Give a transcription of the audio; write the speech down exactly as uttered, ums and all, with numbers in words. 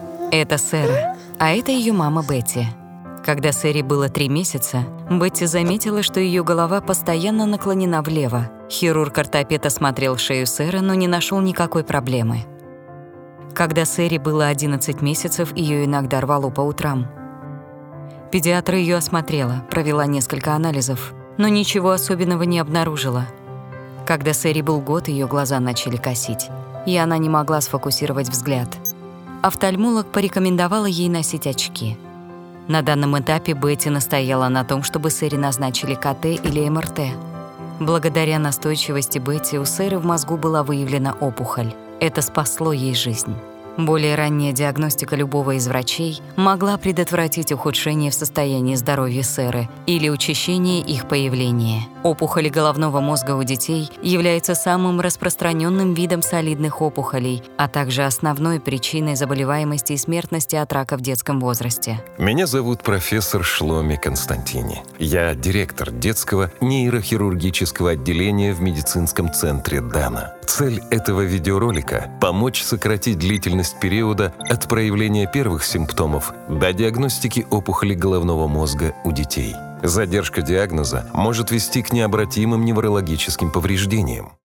Это Сэра, а это ее мама Бетти. Когда Сэре было три месяца, Бетти заметила, что ее голова постоянно наклонена влево. Хирург-ортопед осмотрел шею Сэры, но не нашел никакой проблемы. Когда Сэре было одиннадцать месяцев, ее иногда рвало по утрам. Педиатр ее осмотрела, провела несколько анализов, но ничего особенного не обнаружила. Когда Сэре был год, ее глаза начали косить, и она не могла сфокусировать взгляд. Офтальмолог порекомендовала ей носить очки. На данном этапе Бетти настояла на том, чтобы Сэре назначили ка тэ или эм эр тэ. Благодаря настойчивости Бетти у Сэры в мозгу была выявлена опухоль. Это спасло ей жизнь. Более ранняя диагностика любого из врачей могла предотвратить ухудшение в состоянии здоровья Сэры или учащение их появления. Опухоли головного мозга у детей являются самым распространенным видом солидных опухолей, а также основной причиной заболеваемости и смертности от рака в детском возрасте. Меня зовут профессор Шломи Константини. Я директор детского нейрохирургического отделения в медицинском центре Дана. Цель этого видеоролика – помочь сократить длительность периода от проявления первых симптомов до диагностики опухоли головного мозга у детей. Задержка диагноза может вести к необратимым неврологическим повреждениям.